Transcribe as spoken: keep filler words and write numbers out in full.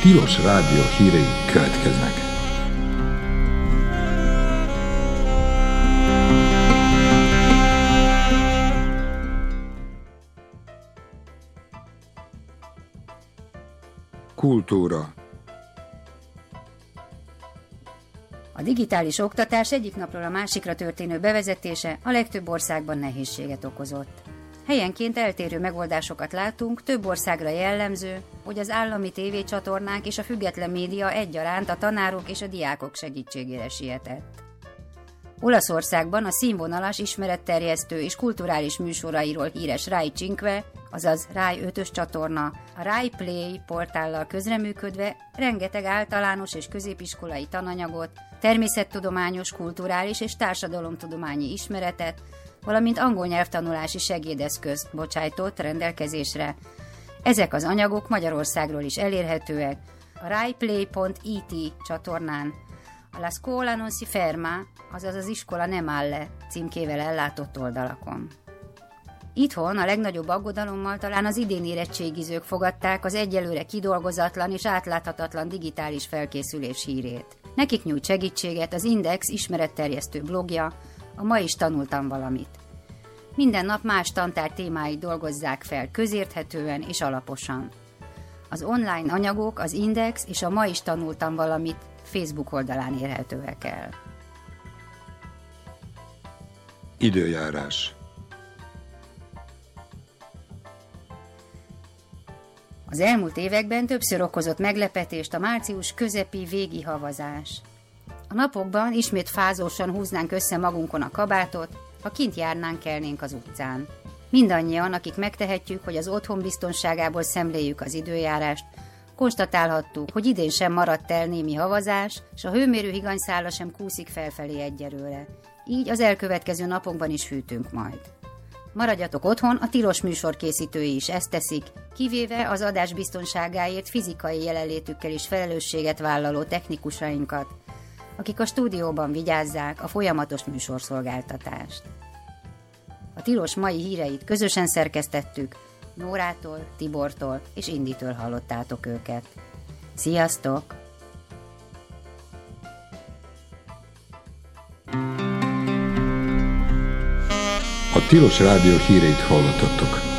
Tilos Rádió hírei következnek. Kultúra. A digitális oktatás egyik napról a másikra történő bevezetése a legtöbb országban nehézséget okozott. Helyenként eltérő megoldásokat látunk, több országra jellemző, hogy az állami tévécsatornák és a független média egyaránt a tanárok és a diákok segítségére sietett. Olaszországban a színvonalas, ismeretterjesztő és kulturális műsorairól híres Rai Cinque, azaz Rai ötös csatorna, a Rai Play portállal közreműködve rengeteg általános és középiskolai tananyagot, természettudományos, kulturális és társadalomtudományi ismeretet, valamint angol nyelvtanulási segédeszközt bocsájtott rendelkezésre. Ezek az anyagok Magyarországról is elérhetőek a raiplay pont it csatornán, a La Scuola non si ferma, azaz az iskola nem áll le címkével ellátott oldalakon. Itthon a legnagyobb aggodalommal talán az idén érettségizők fogadták az egyelőre kidolgozatlan és átláthatatlan digitális felkészülés hírét. Nekik nyújt segítséget az Index ismeretterjesztő blogja, a Ma is tanultam valamit. Minden nap más tantár témáit dolgozzák fel közérthetően és alaposan. Az online anyagok az Index és a Ma is tanultam valamit Facebook oldalán érhetőek el. Időjárás. Az elmúlt években többször okozott meglepetést a március közepi végi havazás. A napokban ismét fázósan húznánk össze magunkon a kabátot, ha kint járnánk, kelnénk az utcán. Mindannyian, akik megtehetjük, hogy az otthon biztonságából szemléljük az időjárást, konstatálhattuk, hogy idén sem maradt el némi havazás, s a hőmérő higanyszála sem kúszik felfelé egyelőre. Így az elkövetkező napokban is hűtünk majd. Maradjatok otthon, a tilos műsor készítői is ezt teszik, kivéve az adás biztonságáért fizikai jelenlétükkel is felelősséget vállaló technikusainkat, akik a stúdióban vigyázzák a folyamatos műsorszolgáltatást. A tilos mai híreit közösen szerkesztettük, Nórától, Tibortól és Inditől hallottátok őket. Sziasztok! A Tilos Rádió híreit hallottatok.